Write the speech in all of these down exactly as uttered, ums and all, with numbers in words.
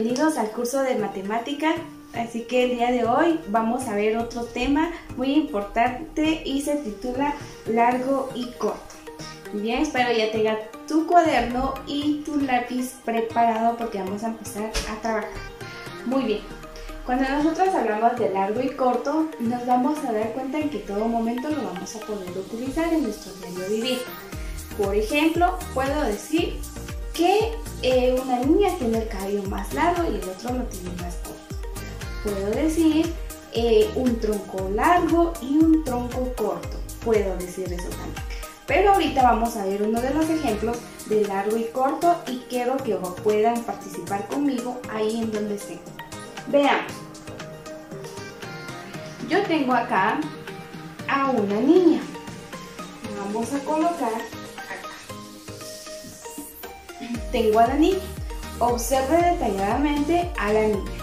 bienvenidos al curso de matemática. Así que el día de hoy vamos a ver otro tema muy importante y se titula largo y corto. Bien, espero ya tengas tu cuaderno y tu lápiz preparado porque vamos a empezar a trabajar. Muy bien, cuando nosotros hablamos de largo y corto, nos vamos a dar cuenta en que todo momento lo vamos a poder utilizar en nuestro diario vivir. Por ejemplo, puedo decir que eh, una niña tiene el cabello más largo y el otro lo tiene más corto. Puedo decir eh, un tronco largo y un tronco corto. Puedo decir eso también. Pero ahorita vamos a ver uno de los ejemplos de largo y corto y quiero que puedan participar conmigo ahí en donde estén. Veamos. Yo tengo acá a una niña. Vamos a colocar acá. Tengo a la niña. Observe detalladamente a la niña.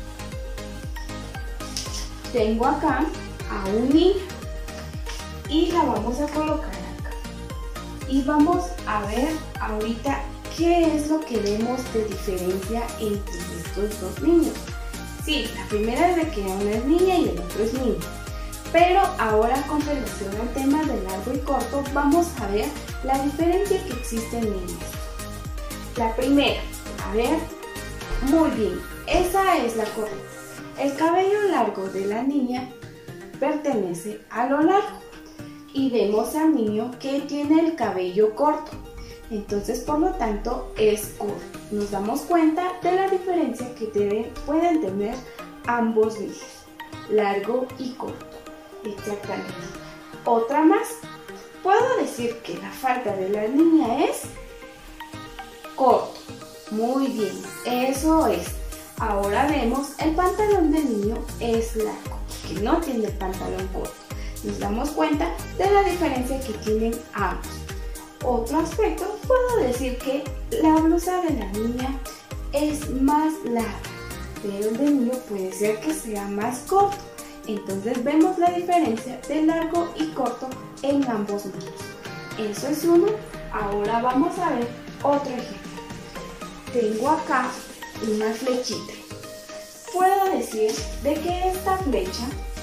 Tengo acá a un niño y la vamos a colocar acá. Y vamos a ver ahorita qué es lo que vemos de diferencia entre estos dos niños. Sí, la primera es de que una es niña y el otro es niño. Pero ahora con relación al tema de largo y corto, vamos a ver la diferencia que existe en ellos. La primera, a ver, muy bien, esa es la correcta. El cabello largo de la niña pertenece a lo largo y vemos al niño que tiene el cabello corto. Entonces, por lo tanto, es corto. Nos damos cuenta de la diferencia que deben, pueden tener ambos niños, largo y corto. Exactamente. Otra más. Puedo decir que la falda de la niña es corto. Muy bien, eso es. Ahora vemos el pantalón del niño es largo, que no tiene el pantalón corto. Nos damos cuenta de la diferencia que tienen ambos. Otro aspecto, puedo decir que la blusa de la niña es más larga, pero el del niño puede ser que sea más corto. Entonces vemos la diferencia de largo y corto en ambos niños. Eso es uno. Ahora vamos a ver otro ejemplo. Tengo acá una flechita. Puedo decir de que esta flecha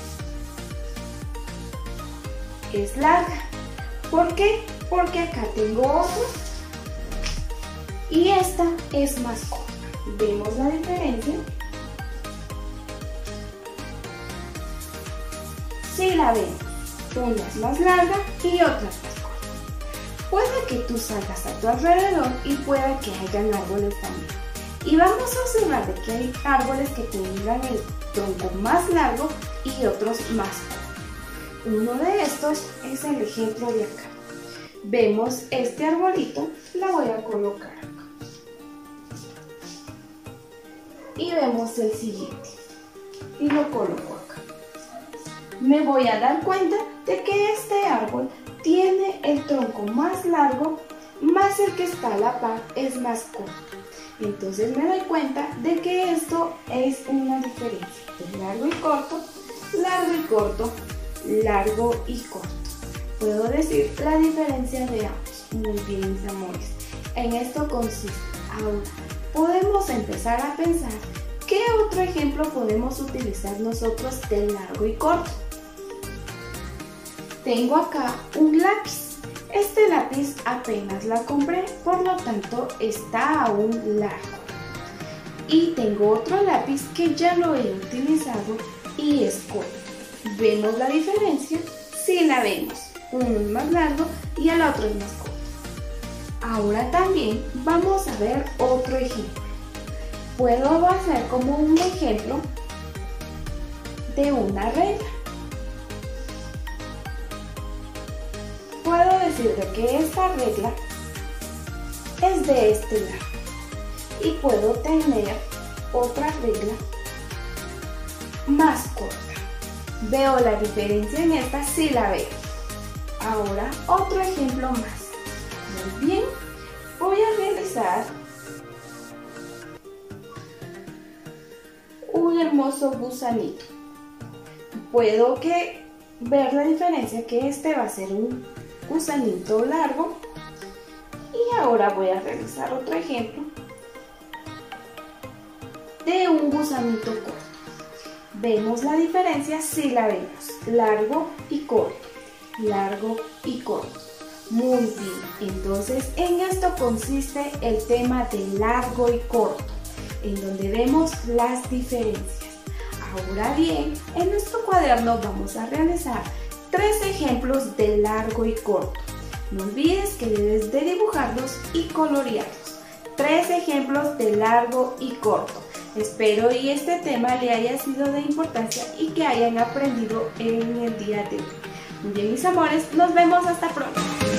es larga. ¿Por qué? Porque acá tengo otra y esta es más corta. ¿Vemos la diferencia? Sí la vemos. Una es más larga y otra es más corta. Puede que tú salgas a tu alrededor y pueda que hayan árboles también. Y vamos a observar de que hay árboles que tengan el tronco más largo y otros más cortos. Uno de estos es el ejemplo de acá. Vemos este arbolito, la voy a colocar acá. Y vemos el siguiente. Y lo coloco acá. Me voy a dar cuenta de que este árbol tiene el tronco más largo, más el que está a la par es más corto. Entonces me doy cuenta de que esto es una diferencia de largo y corto, largo y corto, largo y corto. Puedo decir la diferencia de ambos. Muy bien, mis amores. En esto consiste. Ahora, podemos empezar a pensar qué otro ejemplo podemos utilizar nosotros de largo y corto. Tengo acá un lápiz. Este lápiz apenas la compré, por lo tanto está aún largo. Y tengo otro lápiz que ya lo he utilizado y es corto. ¿Vemos la diferencia? Sí la vemos. Uno es más largo y el otro es más corto. Ahora también vamos a ver otro ejemplo. Puedo hacer como un ejemplo de una regla. Puedo decir que esta regla es de este lado y puedo tener otra regla más corta. ¿Veo la diferencia en esta? Sí la veo. Ahora otro ejemplo más. Muy bien, voy a realizar un hermoso gusanito. Puedo que ver la diferencia que este va a ser un gusanito largo y ahora voy a realizar otro ejemplo de un gusanito corto. Vemos la diferencia si la vemos largo y corto, largo y corto. Muy bien, entonces en esto consiste el tema de largo y corto, en donde vemos las diferencias. Ahora bien, en nuestro cuaderno vamos a realizar tres ejemplos de largo y corto. No olvides que debes de dibujarlos y colorearlos. Tres ejemplos de largo y corto. Espero y este tema le haya sido de importancia y que hayan aprendido en el día de hoy. Muy bien, mis amores, nos vemos hasta pronto.